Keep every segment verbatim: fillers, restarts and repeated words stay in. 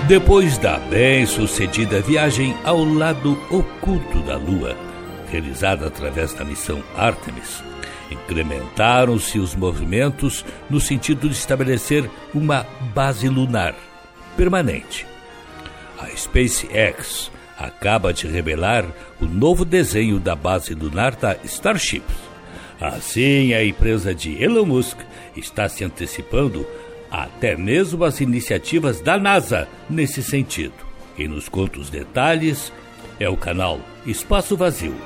Depois da bem-sucedida viagem ao lado oculto da Lua, realizada através da missão Artemis, incrementaram-se os movimentos no sentido de estabelecer uma base lunar permanente. A SpaceX acaba de revelar o novo desenho da base lunar da Starship. Assim, a empresa de Elon Musk está se antecipando até mesmo as iniciativas da NASA nesse sentido. Quem nos conta os detalhes é o canal Espaço Vazio.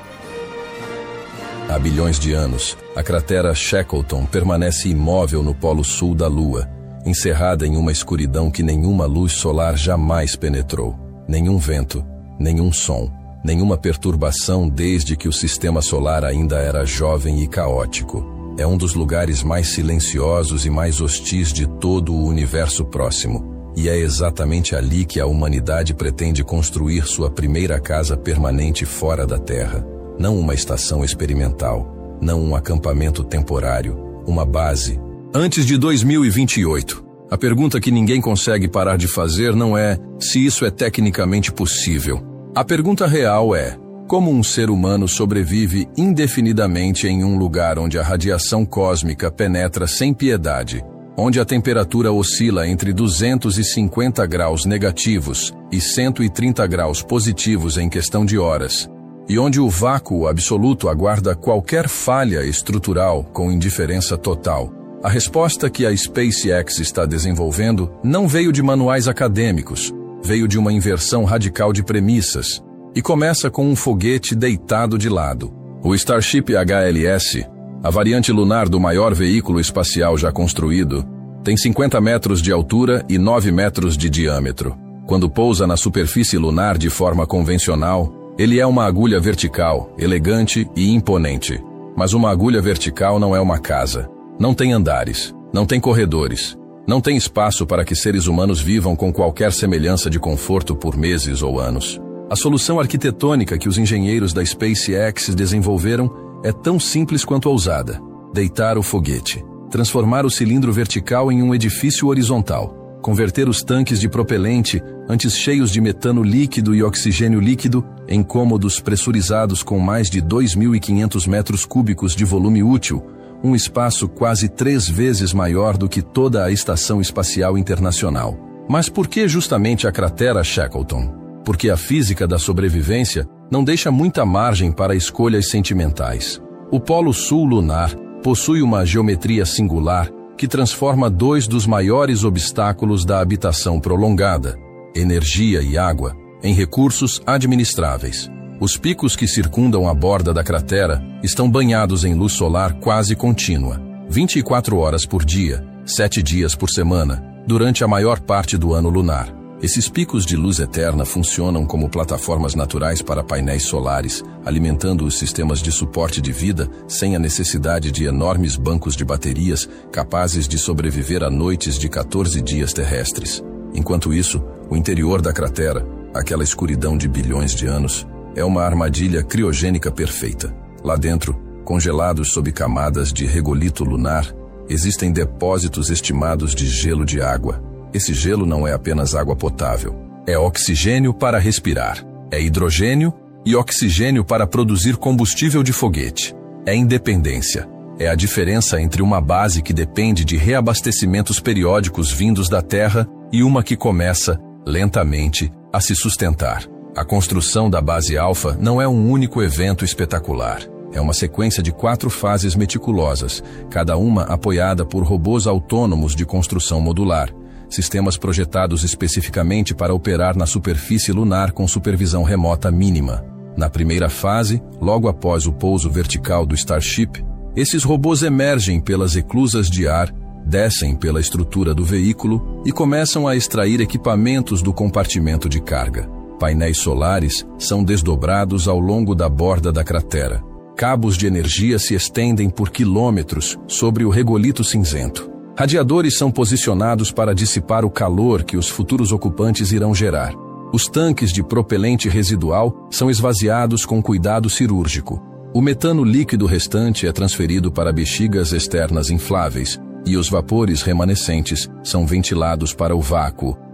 Há bilhões de anos, a cratera Shackleton permanece imóvel no polo sul da Lua, encerrada em uma escuridão que nenhuma luz solar jamais penetrou. Nenhum vento, nenhum som, nenhuma perturbação desde que o sistema solar ainda era jovem e caótico. É um dos lugares mais silenciosos e mais hostis de todo o universo próximo. E é exatamente ali que a humanidade pretende construir sua primeira casa permanente fora da Terra. Não uma estação experimental, não um acampamento temporário, uma base. Antes de dois mil e vinte e oito, a pergunta que ninguém consegue parar de fazer não é se isso é tecnicamente possível. A pergunta real é: como um ser humano sobrevive indefinidamente em um lugar onde a radiação cósmica penetra sem piedade, onde a temperatura oscila entre duzentos e cinquenta graus negativos e cento e trinta graus positivos em questão de horas, e onde o vácuo absoluto aguarda qualquer falha estrutural com indiferença total? A resposta que a SpaceX está desenvolvendo não veio de manuais acadêmicos, veio de uma inversão radical de premissas, e começa com um foguete deitado de lado. O Starship H L S, a variante lunar do maior veículo espacial já construído, tem cinquenta metros de altura e nove metros de diâmetro. Quando pousa na superfície lunar de forma convencional, ele é uma agulha vertical, elegante e imponente. Mas uma agulha vertical não é uma casa. Não tem andares, não tem corredores, não tem espaço para que seres humanos vivam com qualquer semelhança de conforto por meses ou anos. A solução arquitetônica que os engenheiros da SpaceX desenvolveram é tão simples quanto ousada: deitar o foguete, transformar o cilindro vertical em um edifício horizontal, converter os tanques de propelente, antes cheios de metano líquido e oxigênio líquido, em cômodos pressurizados com mais de dois mil e quinhentos metros cúbicos de volume útil, um espaço quase três vezes maior do que toda a Estação Espacial Internacional. Mas por que justamente a cratera Shackleton? Porque a física da sobrevivência não deixa muita margem para escolhas sentimentais. O Polo Sul lunar possui uma geometria singular que transforma dois dos maiores obstáculos da habitação prolongada, energia e água, em recursos administráveis. Os picos que circundam a borda da cratera estão banhados em luz solar quase contínua, vinte e quatro horas por dia, sete dias por semana, durante a maior parte do ano lunar. Esses picos de luz eterna funcionam como plataformas naturais para painéis solares, alimentando os sistemas de suporte de vida sem a necessidade de enormes bancos de baterias capazes de sobreviver a noites de quatorze dias terrestres. Enquanto isso, o interior da cratera, aquela escuridão de bilhões de anos, é uma armadilha criogênica perfeita. Lá dentro, congelados sob camadas de regolito lunar, existem depósitos estimados de gelo de água. Esse gelo não é apenas água potável. É oxigênio para respirar. É hidrogênio e oxigênio para produzir combustível de foguete. É independência. É a diferença entre uma base que depende de reabastecimentos periódicos vindos da Terra e uma que começa, lentamente, a se sustentar. A construção da base Alpha não é um único evento espetacular. É uma sequência de quatro fases meticulosas, cada uma apoiada por robôs autônomos de construção modular, sistemas projetados especificamente para operar na superfície lunar com supervisão remota mínima. Na primeira fase, logo após o pouso vertical do Starship, esses robôs emergem pelas eclusas de ar, descem pela estrutura do veículo e começam a extrair equipamentos do compartimento de carga. Painéis solares são desdobrados ao longo da borda da cratera. Cabos de energia se estendem por quilômetros sobre o regolito cinzento. Radiadores são posicionados para dissipar o calor que os futuros ocupantes irão gerar. Os tanques de propelente residual são esvaziados com cuidado cirúrgico. O metano líquido restante é transferido para bexigas externas infláveis e os vapores remanescentes são ventilados para o vácuo,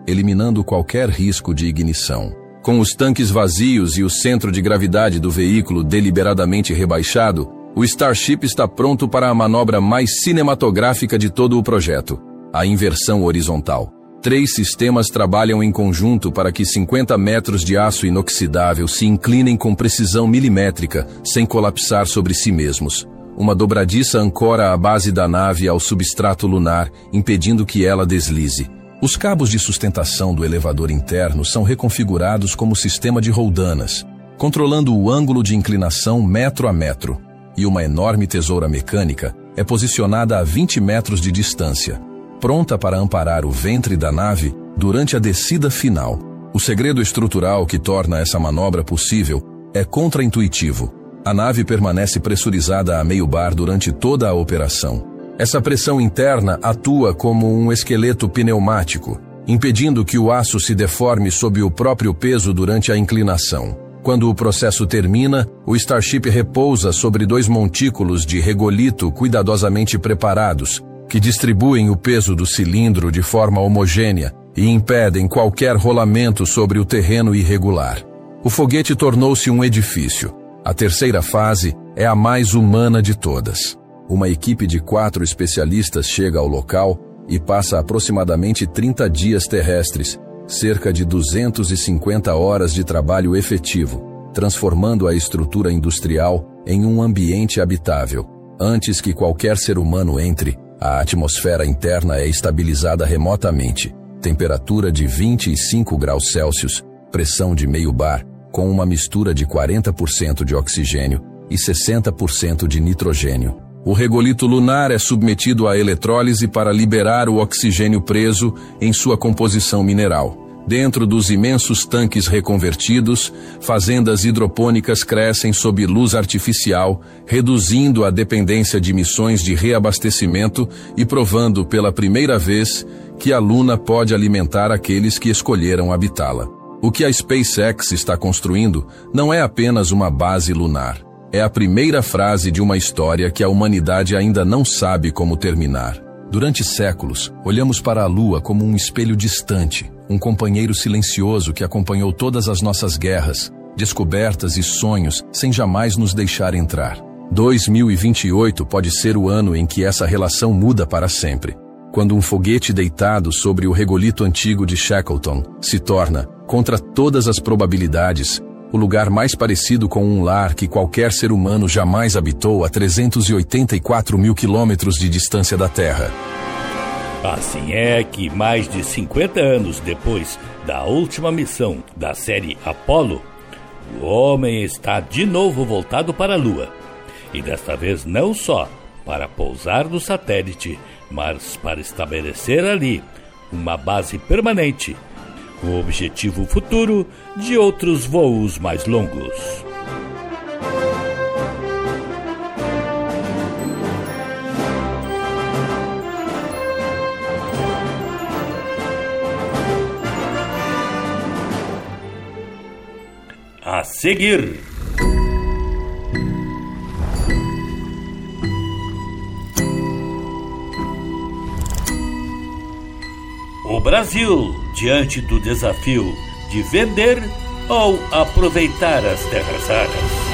eliminando qualquer risco de ignição. Com os tanques vazios e o centro de gravidade do veículo deliberadamente rebaixado, o Starship está pronto para a manobra mais cinematográfica de todo o projeto, a inversão horizontal. Três sistemas trabalham em conjunto para que cinquenta metros de aço inoxidável se inclinem com precisão milimétrica, sem colapsar sobre si mesmos. Uma dobradiça ancora a base da nave ao substrato lunar, impedindo que ela deslize. Os cabos de sustentação do elevador interno são reconfigurados como sistema de roldanas, controlando o ângulo de inclinação metro a metro, e uma enorme tesoura mecânica é posicionada a vinte metros de distância, pronta para amparar o ventre da nave durante a descida final. O segredo estrutural que torna essa manobra possível é contraintuitivo. A nave permanece pressurizada a meio bar durante toda a operação. Essa pressão interna atua como um esqueleto pneumático, impedindo que o aço se deforme sob o próprio peso durante a inclinação. Quando o processo termina, o Starship repousa sobre dois montículos de regolito cuidadosamente preparados, que distribuem o peso do cilindro de forma homogênea e impedem qualquer rolamento sobre o terreno irregular. O foguete tornou-se um edifício. A terceira fase é a mais humana de todas. Uma equipe de quatro especialistas chega ao local e passa aproximadamente trinta dias terrestres, cerca de duzentas e cinquenta horas de trabalho efetivo, transformando a estrutura industrial em um ambiente habitável. Antes que qualquer ser humano entre, a atmosfera interna é estabilizada remotamente, temperatura de vinte e cinco graus Celsius, pressão de meio bar, com uma mistura de quarenta por cento de oxigênio e sessenta por cento de nitrogênio. O regolito lunar é submetido à eletrólise para liberar o oxigênio preso em sua composição mineral. Dentro dos imensos tanques reconvertidos, fazendas hidropônicas crescem sob luz artificial, reduzindo a dependência de missões de reabastecimento e provando pela primeira vez que a Luna pode alimentar aqueles que escolheram habitá-la. O que a SpaceX está construindo não é apenas uma base lunar. É a primeira frase de uma história que a humanidade ainda não sabe como terminar. Durante séculos, olhamos para a Lua como um espelho distante, um companheiro silencioso que acompanhou todas as nossas guerras, descobertas e sonhos sem jamais nos deixar entrar. dois mil e vinte e oito pode ser o ano em que essa relação muda para sempre, quando um foguete deitado sobre o regolito antigo de Shackleton se torna, contra todas as probabilidades, o lugar mais parecido com um lar que qualquer ser humano jamais habitou a trezentos e oitenta e quatro mil quilômetros de distância da Terra. Assim é que, mais de cinquenta anos depois da última missão da série Apollo, o homem está de novo voltado para a Lua. E desta vez não só para pousar no satélite, mas para estabelecer ali uma base permanente, com o objetivo futuro de outros voos mais longos. A seguir, o Brasil diante do desafio de vender ou aproveitar as terras raras.